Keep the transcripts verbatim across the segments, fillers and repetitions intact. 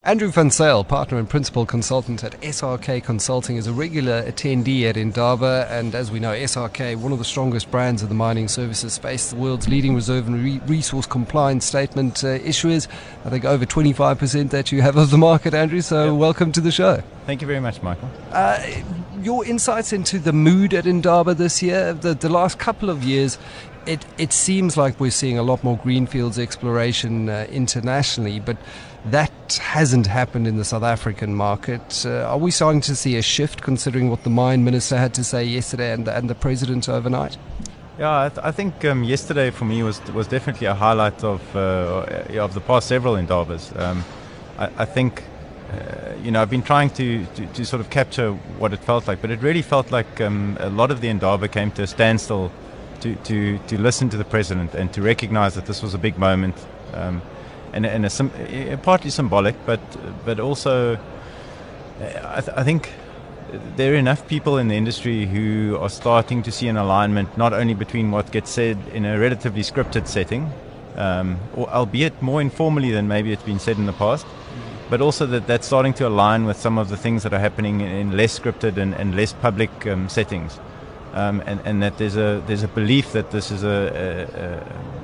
Andrew Van Zyl, partner and principal consultant at S R K Consulting, is a regular attendee at Indaba, and as we know, S R K, one of the strongest brands of the mining services space, the world's leading reserve and re- resource compliance statement uh, issuers. I think over twenty-five percent that you have of the market, Andrew, so yep. Welcome to the show. Thank you very much, Michael. Uh, your insights into the mood at Indaba this year, the, the last couple of years, it, it seems like we're seeing a lot more greenfields exploration uh, internationally, but that hasn't happened in the South African market. Uh, are we starting to see a shift, considering what the mine minister had to say yesterday and, and the president overnight? Yeah, I, th- I think um, yesterday for me was was definitely a highlight of uh, of the past several Indabas. Um, I, I think, uh, you know, I've been trying to, to, to sort of capture what it felt like, but it really felt like um, a lot of the Indaba came to a standstill to, to, to listen to the president and to recognize that this was a big moment. Um, And, and a sim- partly symbolic, but but also, I, th- I think there are enough people in the industry who are starting to see an alignment not only between what gets said in a relatively scripted setting, um, or albeit more informally than maybe it's been said in the past, but also that that's starting to align with some of the things that are happening in less scripted and, and less public um, settings, um, and, and that there's a there's a belief that this is a, a, a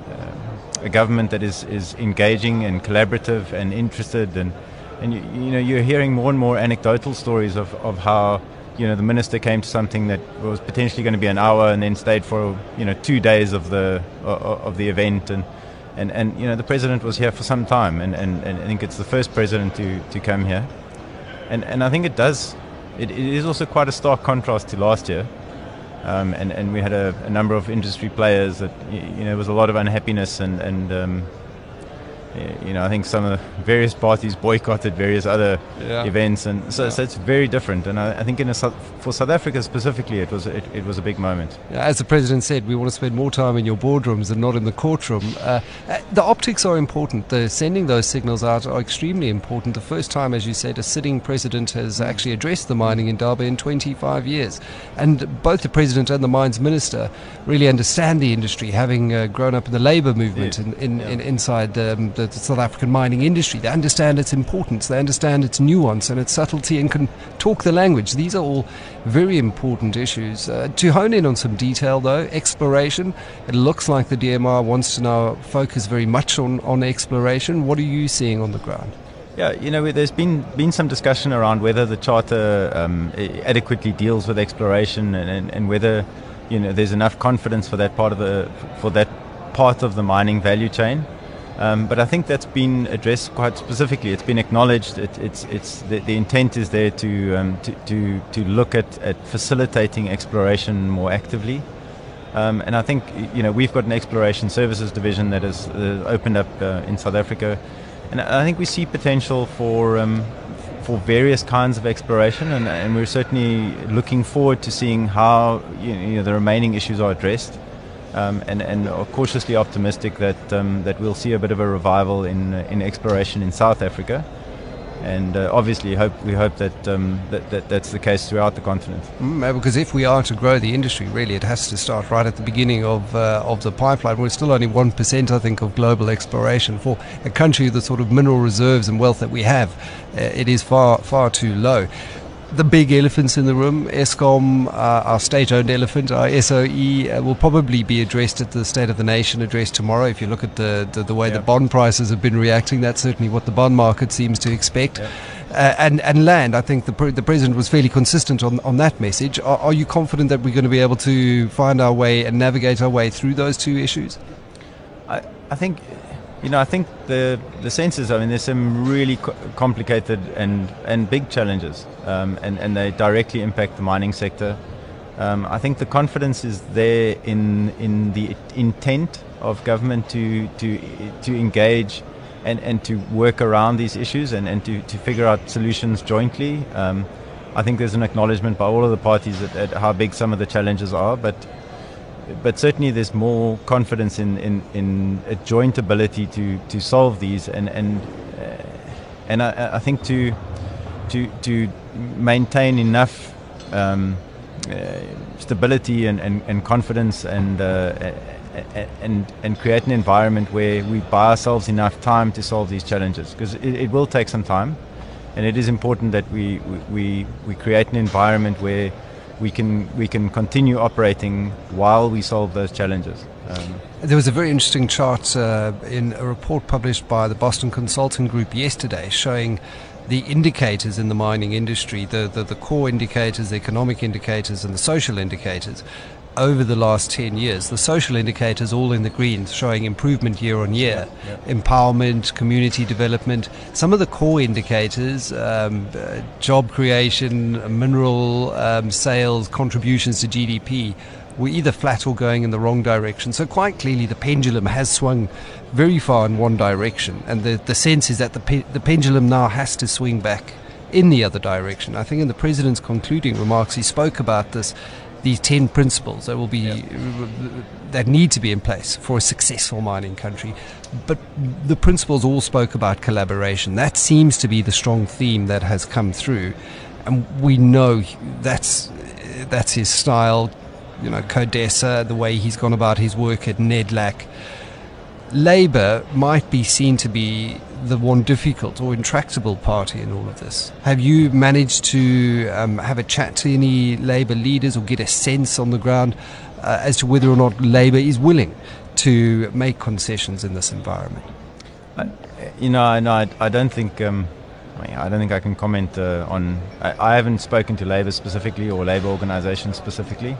a government that is, is engaging and collaborative and interested, and and you, you know you're hearing more and more anecdotal stories of, of how you know the minister came to something that was potentially going to be an hour and then stayed for you know two days of the of, of the event, and, and and you know the president was here for some time, and, and, and I think it's the first president to, to come here, and and I think it does it, it is also quite a stark contrast to last year. Um, and, and we had a, a number of industry players that, you know, there was a lot of unhappiness, and, and um, you know, I think some of the various parties boycotted various other yeah. events, and so, yeah. so it's very different. And I, I think in a, for South Africa specifically, it was it, it was a big moment. Yeah, as the president said, we want to spend more time in your boardrooms and not in the courtroom. Uh, the optics are important. The sending those signals out are extremely important. The first time, as you said, a sitting president has actually addressed the mining Indaba in twenty-five years, and both the president and the mines minister really understand the industry, having uh, grown up in the labour movement yeah. in, in, yeah. in inside um, the the South African mining industry. They understand its importance, they understand its nuance and its subtlety, and can talk the language. These are all very important issues. Uh, to hone in on some detail though, exploration, it looks like the D M R wants to now focus very much on, on exploration. What are you seeing on the ground? Yeah, you know, there's been been some discussion around whether the charter um, adequately deals with exploration, and, and, and whether you know there's enough confidence for that part of the for that part of the mining value chain. Um, but I think that's been addressed quite specifically. It's been acknowledged. It, it's it's the, the intent is there to um, to, to to look at, at facilitating exploration more actively. Um, and I think you know we've got an exploration services division that has uh, opened up uh, in South Africa, and I think we see potential for um, for various kinds of exploration, and, and we're certainly looking forward to seeing how you know, the remaining issues are addressed. Um, and, and are cautiously optimistic that um, that we'll see a bit of a revival in uh, in exploration in South Africa, and uh, obviously hope we hope that, um, that that that's the case throughout the continent. Mm, because if we are to grow the industry, really, it has to start right at the beginning of uh, of the pipeline. We're still only one percent, I think, of global exploration for a country with the sort of mineral reserves and wealth that we have. Uh, it is far far too low. The big elephants in the room, Eskom, uh, our state-owned elephant, our S O E, uh, will probably be addressed at the State of the Nation address tomorrow. If you look at the, the, the way yeah. the bond prices have been reacting, that's certainly what the bond market seems to expect. Yeah. Uh, and, and land, I think the, pre- the President was fairly consistent on, on that message. Are, are you confident that we're going to be able to find our way and navigate our way through those two issues? I, I think... You know, I think the the sense is, I mean, there's some really co- complicated and, and big challenges, um, and, and they directly impact the mining sector. Um, I think the confidence is there in in the intent of government to to to engage and, and to work around these issues, and, and to, to figure out solutions jointly. Um, I think there's an acknowledgement by all of the parties at, at how big some of the challenges are, but But certainly there's more confidence in, in, in a joint ability to, to solve these, and and uh, and I, I think to to to maintain enough um, uh, stability and, and, and confidence, and uh, and and create an environment where we buy ourselves enough time to solve these challenges, because it, it will take some time. and it is important that we we we create an environment where we can we can continue operating while we solve those challenges. Um, There was a very interesting chart uh, in a report published by the Boston Consulting Group yesterday showing the indicators in the mining industry, the, the, the core indicators, the economic indicators and the social indicators over the last ten years. The social indicators all in the green, showing improvement year on year, yeah, yeah. empowerment, community development. Some of the core indicators, um, uh, job creation, mineral um, sales, contributions to G D P, were either flat or going in the wrong direction. So quite clearly the pendulum has swung very far in one direction, and the, the sense is that the, pe- the pendulum now has to swing back in the other direction. I think in the President's concluding remarks he spoke about this, these ten principles that will be yeah. that need to be in place for a successful mining country. But the principles all spoke about collaboration. That seems to be the strong theme that has come through, and we know that's that's his style. You know, CODESA, the way he's gone about his work at NEDLAC. Labour might be seen to be the one difficult or intractable party in all of this. Have you managed to um, have a chat to any Labour leaders or get a sense on the ground uh, as to whether or not Labour is willing to make concessions in this environment? I, you know, no, I, I don't think. Um, I, mean, I don't think I can comment uh, on. I, I haven't spoken to Labour specifically or Labour organisations specifically.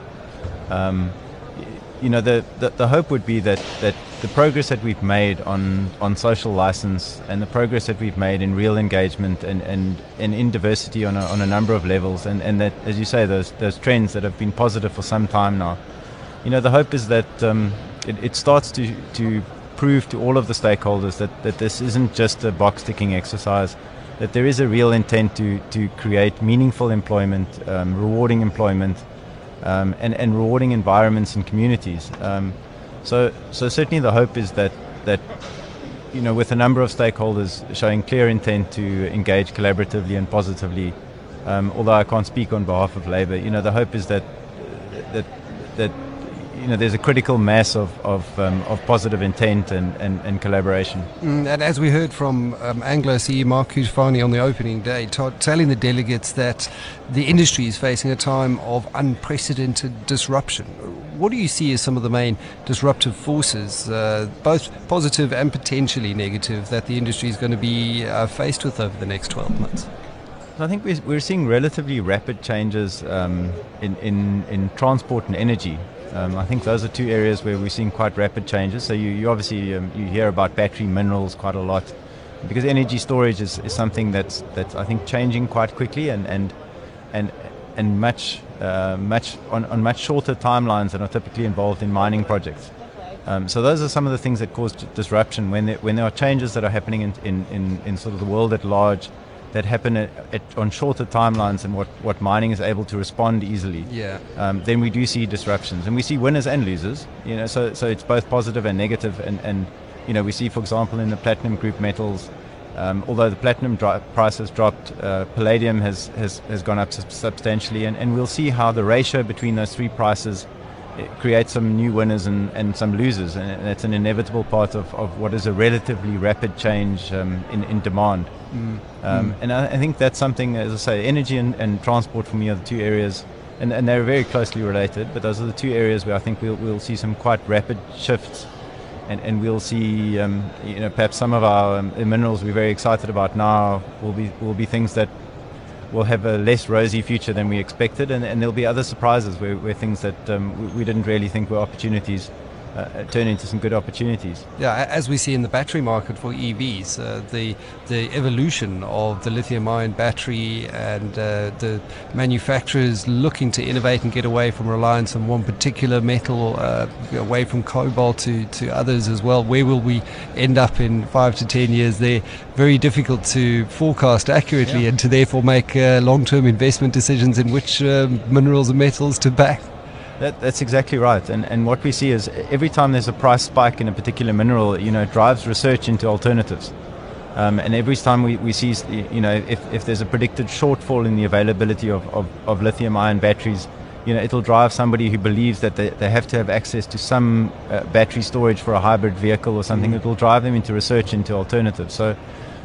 Um, you know, the, the the hope would be that, that the progress that we've made on, on social license and the progress that we've made in real engagement and, and, and in diversity on a, on a number of levels, and, and that, as you say, those those trends that have been positive for some time now, you know, the hope is that um, it, it starts to, to prove to all of the stakeholders that, that this isn't just a box-ticking exercise, that there is a real intent to, to create meaningful employment, um, rewarding employment, Um, and, and rewarding environments and communities. Um, so, so certainly the hope is that, that, you know, with a number of stakeholders showing clear intent to engage collaboratively and positively, um, although I can't speak on behalf of Labour, you know, the hope is that, that, that you know, there's a critical mass of of, um, of positive intent and, and, and collaboration. Mm, and as we heard from um, Anglo C E Mark Cutifani on the opening day, t- telling the delegates that the industry is facing a time of unprecedented disruption. What do you see as some of the main disruptive forces, uh, both positive and potentially negative, that the industry is going to be uh, faced with over the next twelve months? I think we're, we're seeing relatively rapid changes um, in, in, in transport and energy. Um, I think those are two areas where we're seeing quite rapid changes. So you, you obviously um, you hear about battery minerals quite a lot, because energy storage is, is something that's that's I think changing quite quickly and and and and much uh, much on, on much shorter timelines than are typically involved in mining projects. Um, so those are some of the things that cause disruption when there, when there are changes that are happening in, in, in, in sort of the world at large, that happen at, at, on shorter timelines and what, what mining is able to respond easily. Yeah. Um, then we do see disruptions, and we see winners and losers. You know, so so it's both positive and negative. And, and you know, we see, for example, in the platinum group metals, um, although the platinum dri- price has dropped, uh, palladium has, has has gone up sub- substantially, and, and we'll see how the ratio between those three prices creates some new winners and, and some losers, and it's an inevitable part of, of what is a relatively rapid change um, in, in demand. Mm. Um, mm. And I, I think that's something, as I say, energy and, and transport for me are the two areas, and, and they're very closely related, but those are the two areas where I think we'll, we'll see some quite rapid shifts, and, and we'll see um, you know, perhaps some of our um, minerals we're very excited about now will be will be things that will have a less rosy future than we expected, and, and there'll be other surprises where, where things that um, we, we didn't really think were opportunities uh, turn into some good opportunities. Yeah, as we see in the battery market for E Vs, uh, the the evolution of the lithium-ion battery and uh, the manufacturers looking to innovate and get away from reliance on one particular metal, uh, away from cobalt to, to others as well. Where will we end up in five to ten years? They're very difficult to forecast accurately, yeah. and to therefore make uh, long-term investment decisions in which uh, minerals and metals to back. That, that's exactly right, and and what we see is every time there's a price spike in a particular mineral, you know, it drives research into alternatives, um, and every time we, we see, you know, if, if there's a predicted shortfall in the availability of, of, of lithium-ion batteries, you know, it'll drive somebody who believes that they, they have to have access to some uh, battery storage for a hybrid vehicle or something. Mm. It'll drive them into research into alternatives. So,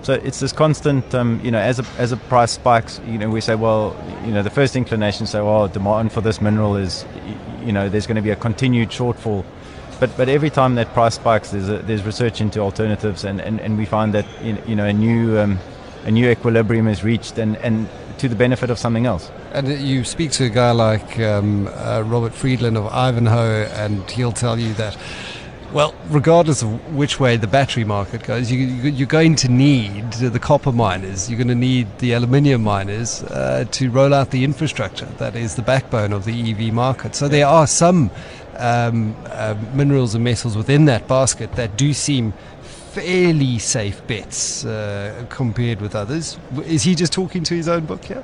So it's this constant, um, you know, as a as a price spikes, you know, we say, well, you know, the first inclination say, well, demand for this mineral is, you know, there's going to be a continued shortfall. But but every time that price spikes, there's a, there's research into alternatives, and, and, and we find that, you know, a new um, a new equilibrium is reached, and, and to the benefit of something else. And you speak to a guy like um, uh, Robert Friedland of Ivanhoe, and he'll tell you that, well, regardless of which way the battery market goes, you, you, you're going to need the copper miners, you're going to need the aluminium miners uh, to roll out the infrastructure that is the backbone of the E V market. So there are some um, uh, minerals and metals within that basket that do seem fairly safe bets uh, compared with others. Is he just talking to his own book here?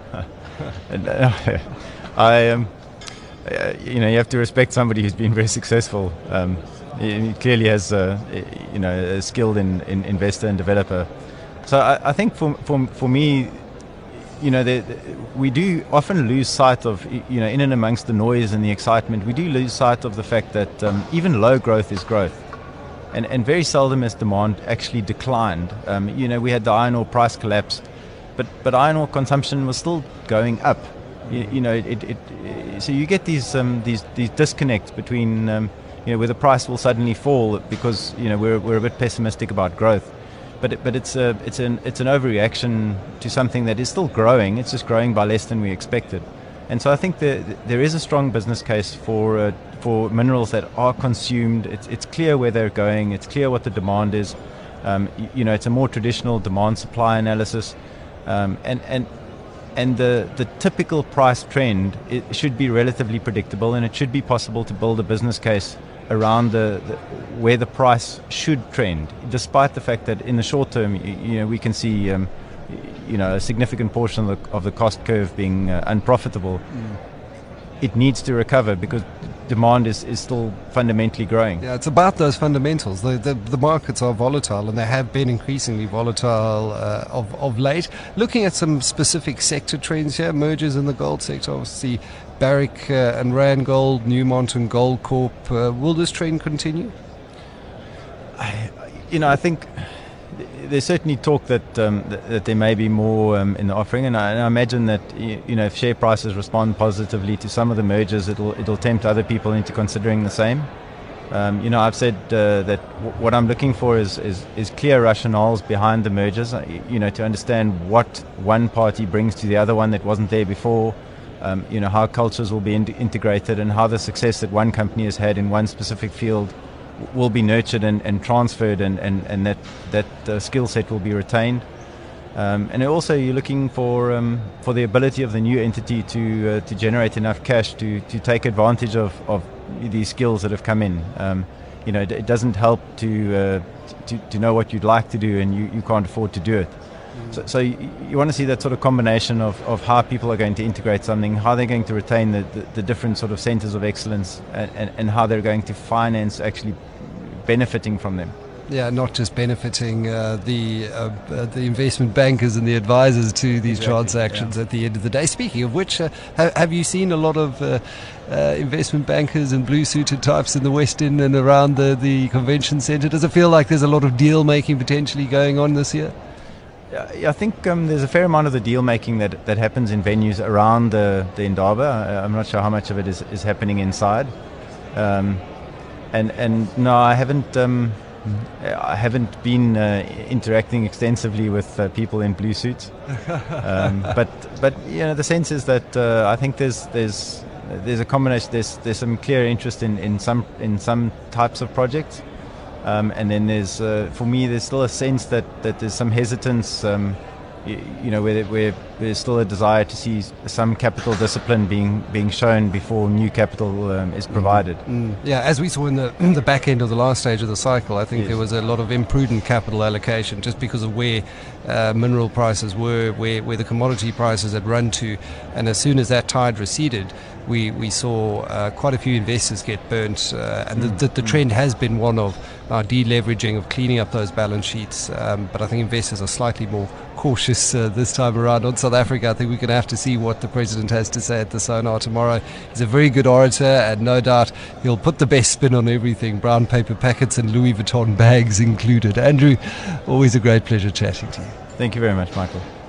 I, um, uh, you know, you have to respect somebody who's been very successful. Um, He clearly has, uh, you know, a skilled in, in investor and developer. So I, I think for, for for me, you know, the, the, we do often lose sight of, you know, in and amongst the noise and the excitement, we do lose sight of the fact that um, even low growth is growth. And, and very seldom has demand actually declined. Um, you know, we had the iron ore price collapse, but, but iron ore consumption was still going up. You, you know, it, it, it, so you get these um, these these disconnects between um, you know, where the price will suddenly fall because, you know, we're we're a bit pessimistic about growth, but it, but it's a it's an it's an overreaction to something that is still growing. It's just growing by less than we expected, and so I think that there is a strong business case for uh, for minerals that are consumed. It's it's clear where they're going. It's clear what the demand is. Um, you, you know, it's a more traditional demand supply analysis, um, and and. And the, the typical price trend, it should be relatively predictable, and it should be possible to build a business case around the, the where the price should trend, despite the fact that in the short term, you, you know, we can see um, you know, a significant portion of the, of the cost curve being uh, unprofitable. Mm. It needs to recover because demand is, is still fundamentally growing. Yeah, it's about those fundamentals. The the, the markets are volatile, and they have been increasingly volatile uh, of, of late. Looking at some specific sector trends here, mergers in the gold sector, obviously Barrick uh, and Randgold, Newmont and Goldcorp. Uh, will this trend continue? I, you know, I think there's certainly talk that um, that, that there may be more um, in the offering, and I, and I imagine that, you, you know, if share prices respond positively to some of the mergers, it'll it'll tempt other people into considering the same. Um, you know, I've said uh, that w- what I'm looking for is, is is clear rationales behind the mergers. You know, to understand what one party brings to the other one that wasn't there before. Um, you know, how cultures will be in- integrated, and how the success that one company has had in one specific field will be nurtured and, and transferred, and, and, and that that uh, skill set will be retained. Um, and also, you're looking for um, for the ability of the new entity to uh, to generate enough cash to, to take advantage of, of these skills that have come in. Um, you know, it, it doesn't help to, uh, to to know what you'd like to do and you, you can't afford to do it. Mm. So, so you, you want to see that sort of combination of, of how people are going to integrate something, how they're going to retain the, the, the different sort of centers of excellence, and, and, and how they're going to finance actually benefiting from them. Yeah, not just benefiting uh, the uh, uh, the investment bankers and the advisors to these exactly, transactions yeah. at the end of the day. Speaking of which, uh, ha- have you seen a lot of uh, uh, investment bankers and blue-suited types in the West End and around the, the convention centre? Does it feel like there's a lot of deal-making potentially going on this year? Yeah, I think um, there's a fair amount of the deal-making that, that happens in venues around the, the Indaba. I, I'm not sure how much of it is, is happening inside. Um, And and no, I haven't. Um, I haven't been uh, interacting extensively with uh, people in blue suits. Um, but but you know, the sense is that uh, I think there's there's there's a combination. There's there's some clear interest in, in some in some types of projects, um, and then there's uh, for me there's still a sense that, that there's some hesitance. Um, you, you know, where, where there's still a desire to see some capital discipline being being shown before new capital um, is provided. Mm. Yeah, as we saw in the in the back end of the last stage of the cycle, I think yes. there was a lot of imprudent capital allocation just because of where uh, mineral prices were, where, where the commodity prices had run to, and as soon as that tide receded, we, we saw uh, quite a few investors get burnt, uh, and mm. the, the, the trend has been one of uh, deleveraging, of cleaning up those balance sheets, um, but I think investors are slightly more cautious uh, this time around. On South Africa, I think we're going to have to see what the president has to say at the Sonar tomorrow. He's a very good orator, and no doubt he'll put the best spin on everything, brown paper packets and Louis Vuitton bags included. Andrew, always a great pleasure chatting to you. Thank you very much, Michael.